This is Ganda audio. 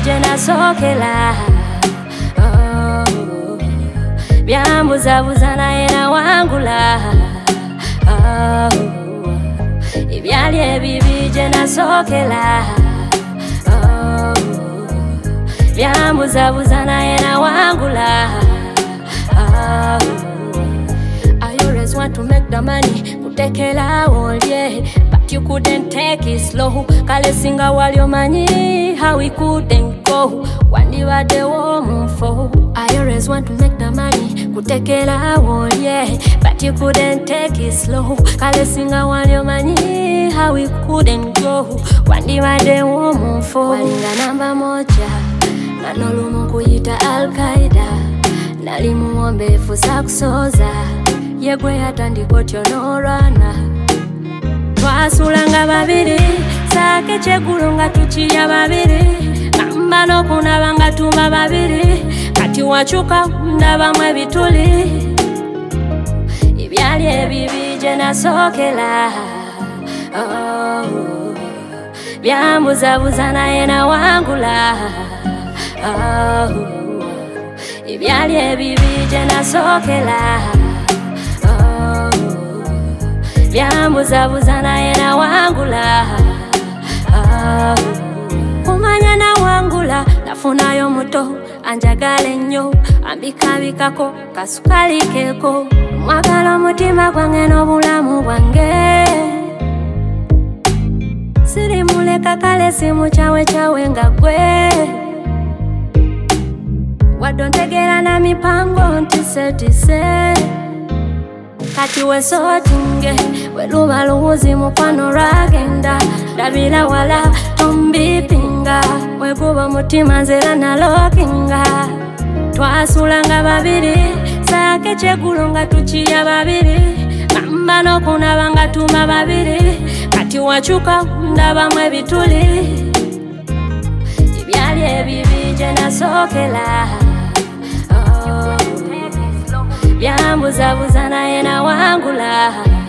je nasokela byambuzabuza naye nawangula ibyali ebibi je nasokela byambuzabuza naye nawangula I always want to make the money kutekela all yeah but you couldn't take it slow kale singa waliomanyi how we couldn't go wandibadde w'omufo I always want to make the money kutekela all yeah but you couldn't take it slow kale singa waliomanyi how we couldn't go wandibadde w'omufo walinga namba moja na nolumu kuyita Al-Qaeda nali muwombeefu sakusoza yegwe yatandika tyonorwana twasulanga babiri sake kyegulu nga tukirya babiri gamba n'okunaba nga tuma babiri kati wakyuka ndabamu ebituli ibyali ebibi je nasokela byambuzabuza naye nawangula ibyali ebibi je nasokela byambuzabuza naye nawangula kumanya nawangula nafunayo muto anjagale nnyo ambikabikako kasukali keko mwagala omutima gwange n'obulamu bwange sirimuleka kale simukyawe kyawe nga gwe wadontegera na mipango ntisetise kati wesotinge weluba luwuzi mukwano lwagenda labira wala tombipinga weguba mutima nzera nalokinga twasulanga babiri sake kyegulu nga tukirya babiri gamba n'okunaba nga tuma babiri kati wakyuka ndabamu ebituli ibyali ebibi je nasokela byambuzabuza naye nawangula